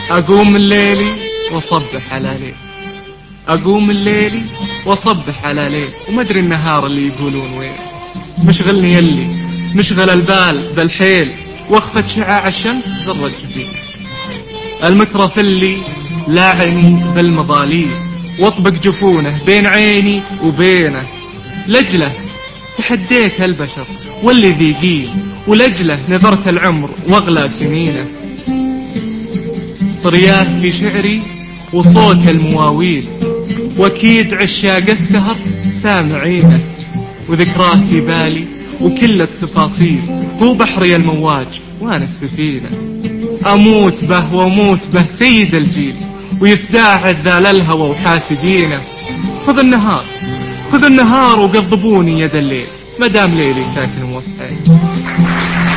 أقوم من ليلي وأصبح على ليل، أقوم من ليلي وأصبح على ليل، وما أدري النهار اللي يقولون وين. مشغلني يلي مشغل البال بالحيل، وقفة شعاع الشمس ذرة جبين. المترف اللي لاعني بالمظاليل، واطبق جفونه بين عيني وبينه. لجله تحديت البشر واللي ذي قيل، ولجله نذرت العمر واغلى سنينه. طريات في شعري وصوت المواويل، واكيد عشاق السهر سامعينه. وذكراه في بالي وكل التفاصيل، هو بحري المواج وانا السفينة. اموت به واموت به سيد الجيل، ويفداه عذال الهوى وحاسدينه. خذ النهار خذ النهار وقضبوني يد الليل، مدام ليلي ساكن وصحي.